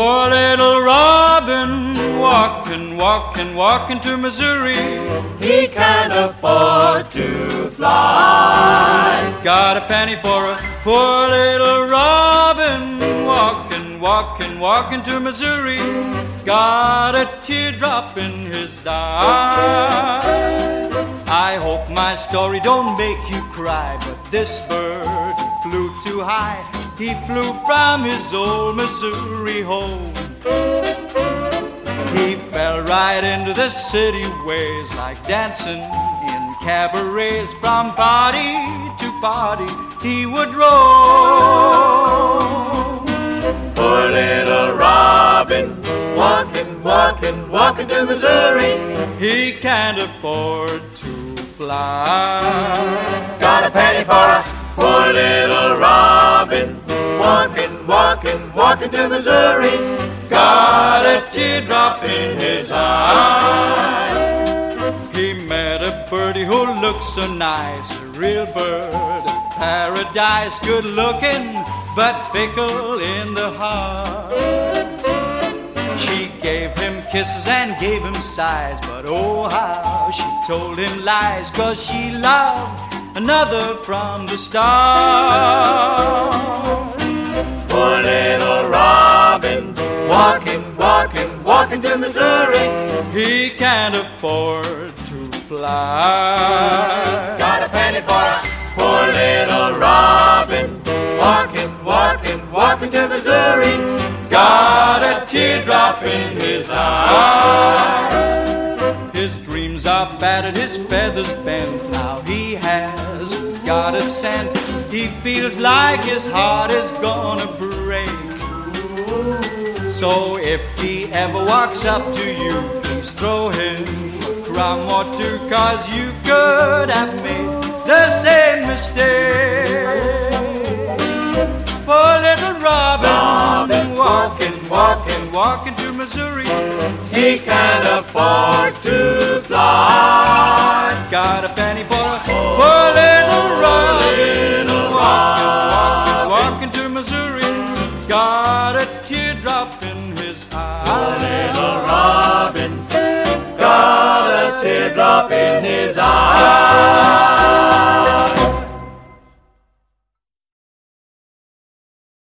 Poor little Robin, walking to Missouri. He can't afford to fly. Got a penny for a poor little Robin, walking to Missouri. Got a teardrop in his eye. I hope my story don't make you cry, but this bird flew too high. He flew from his old Missouri home. He fell right into the city ways, like dancing in cabarets. From party to party he would roam. Poor little Robin, walking to Missouri. He can't afford to fly. Got a penny for a poor little Robin, walking to Missouri. Got a teardrop in his eye. He met a birdie who looked so nice, a real bird of paradise, good looking but fickle in the heart. She gave him kisses and gave him sighs, but oh how she told him lies, 'cause she loved another from the start. Poor little Robin, walking to Missouri. He can't afford to fly. Got a penny for a poor little Robin, walking to Missouri. Got a teardrop in his eye. His dreams are battered, his feathers bent. Now he has got a scent. He feels like his heart is gonna break. So if he ever walks up to you, please throw him a crumb or two, 'cause you could have made the same mistake. Poor little Robin, walking to Missouri. He can't afford to fly. Got a penny for a poor little Robin, walking to Missouri. Got a teardrop in his eye. Poor little Robin, got a teardrop in his eye.